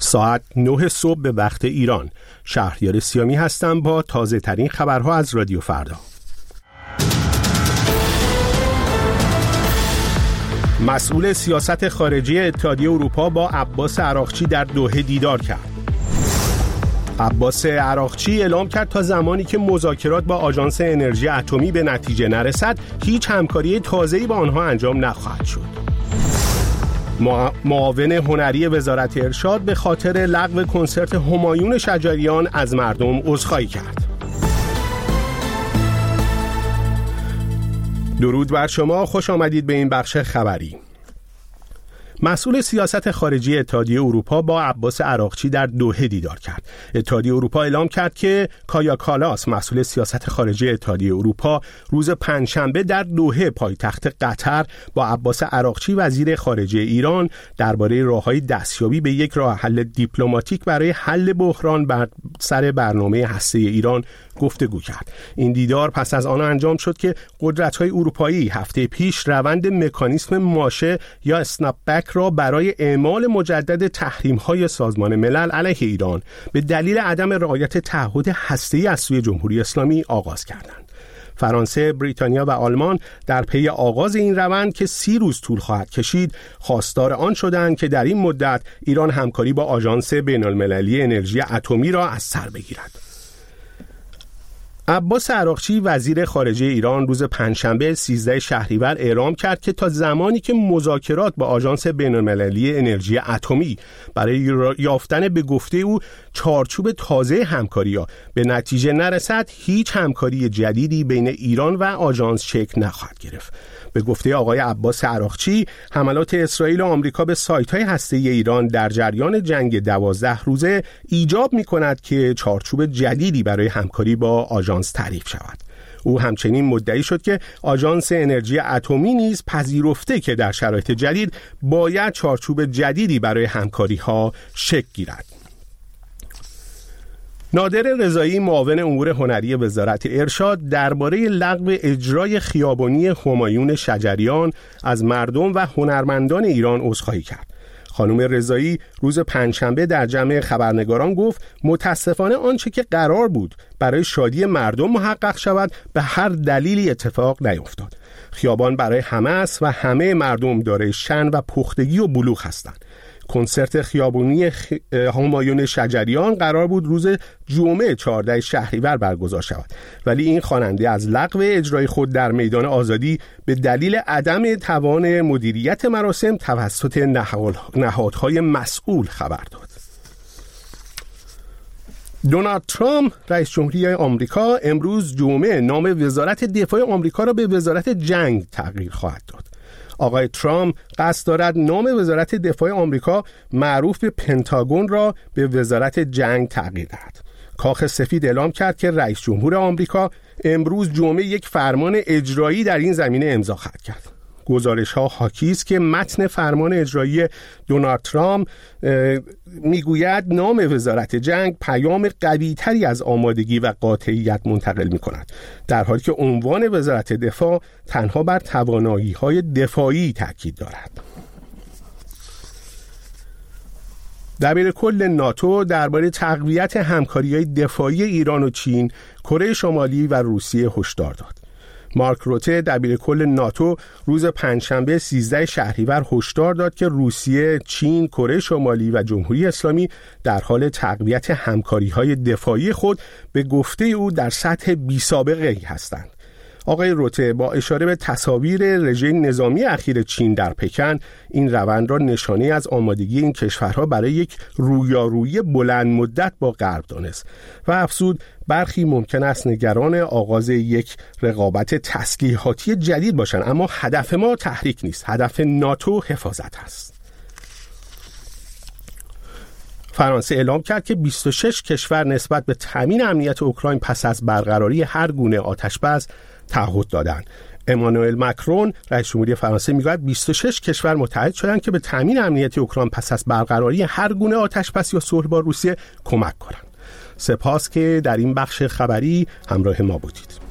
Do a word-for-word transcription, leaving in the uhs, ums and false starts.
ساعت نه صبح به وقت ایران. شهریار سیامی هستم با تازه ترین خبرها از رادیو فردا. مسئول سیاست خارجی اتحادیه اروپا با عباس عراقچی در دوحه دیدار کرد. عباس عراقچی اعلام کرد تا زمانی که مذاکرات با آژانس انرژی اتمی به نتیجه نرسد، هیچ همکاری تازه‌ای با آنها انجام نخواهد شد. معاون هنری وزارت ارشاد به خاطر لغو کنسرت همایون شجریان از مردم عذرخواهی کرد. درود بر شما، خوش آمدید به این بخش خبری. مسئول سیاست خارجی اتحادیه اروپا با عباس عراقچی در دوحه دیدار کرد. اتحادیه اروپا اعلام کرد که کایا کالاس، مسئول سیاست خارجی اتحادیه اروپا، روز پنجشنبه در دوحه پایتخت قطر با عباس عراقچی وزیر خارجه ایران درباره راه‌های دستیابی به یک راه حل دیپلماتیک برای حل بحران بر سر برنامه هسته ایران گفتگو کرد. این دیدار پس از آن انجام شد که قدرت‌های اروپایی هفته پیش روند مکانیسم ماشه یا اسنپ بک را برای اعمال مجدد تحریم‌های سازمان ملل علیه ایران به دلیل عدم رعایت تعهد هسته‌ای از سوی جمهوری اسلامی آغاز کردند. فرانسه، بریتانیا و آلمان در پی آغاز این روند که سی روز طول خواهد کشید، خواستار آن شدند که در این مدت ایران همکاری با آژانس بین‌المللی انرژی اتمی را از سر بگیرد. عباس عراقچی وزیر خارجه ایران روز پنجشنبه سیزده شهریور اعلام کرد که تا زمانی که مذاکرات با آژانس بین‌المللی انرژی اتمی برای یافتن به گفته او چارچوب تازه همکاری‌ها به نتیجه نرسد، هیچ همکاری جدیدی بین ایران و آژانس شکل نخواهد گرفت. به گفته آقای عباس عراقچی، حملات اسرائیل و آمریکا به سایت‌های هسته‌ای ایران در جریان جنگ دوازده روزه ایجاب می‌کند که چارچوب جدیدی برای همکاری با آژانس تعریف شود. او همچنین مدعی شد که آژانس انرژی اتمی نیز پذیرفته که در شرایط جدید باید چارچوب جدیدی برای همکاری‌ها شکل گیرد. نادر رضایی، معاون امور هنری وزارت ارشاد، درباره لغو اجرای خیابانی همایون شجریان از مردم و هنرمندان ایران عذرخواهی کرد. خانم رضایی روز پنجشنبه در جمع خبرنگاران گفت متاسفانه آنچه که قرار بود برای شادی مردم محقق شود به هر دلیلی اتفاق نیفتاد. خیابان برای همه است و همه مردم دارای شأن و پختگی و بلوغ هستند. کنسرت خیابانی خ... همایون شجریان قرار بود روز جمعه چهاردهم شهریور برگزار شود، ولی این خواننده از لغو اجرای خود در میدان آزادی به دلیل عدم توان مدیریت مراسم توسط نهادهای مسئول خبر داد. دونالد ترامپ، رئیس جمهوری آمریکا، امروز جمعه نام وزارت دفاع آمریکا را به وزارت جنگ تغییر خواهد داد. آقای ترامپ قصد دارد نام وزارت دفاع آمریکا معروف به پنتاگون را به وزارت جنگ تغییر دهد. کاخ سفید اعلام کرد که رئیس جمهور آمریکا امروز جمعه یک فرمان اجرایی در این زمینه امضا خواهد کرد. گزارش‌ها حاکی است که متن فرمان اجرایی دونالد ترامپ میگوید نام وزارت جنگ پیام قوی‌تری از آمادگی و قاطعیت منتقل می‌کند، در حالی که عنوان وزارت دفاع تنها بر توانایی‌های دفاعی تاکید دارد. دبیرکل ناتو درباره تقویت همکاری‌های دفاعی ایران و چین، کره شمالی و روسیه هشدار داد. مارک روته، دبیرکل ناتو، روز پنجشنبه سیزده شهریور هشدار داد که روسیه، چین، کره شمالی و جمهوری اسلامی در حال تقویت همکاری‌های دفاعی خود به گفته او در سطح بی‌سابقه‌ای هستند. آقای روته با اشاره به تصاویر رژیم نظامی اخیر چین در پکن، این روند را نشانه از آمادگی این کشورها برای یک رویارویی بلند مدت با غرب دانست و افزود برخی ممکن است نگران آغاز یک رقابت تسلیحاتی جدید باشند، اما هدف ما تحریک نیست، هدف ناتو حفاظت است. فرانسه اعلام کرد که بیست و شش کشور نسبت به تامین امنیت اوکراین پس از برقراری هر گونه آتش‌بس تعهد دادند. امانوئل مکرون، رئیس جمهوری فرانسه، میگوید بیست و شش کشور متحد شدند که به تامین امنیت اوکراین پس از برقراری هر گونه آتش‌بس یا صلح با روسیه کمک کنند. سپاس که در این بخش خبری همراه ما بودید.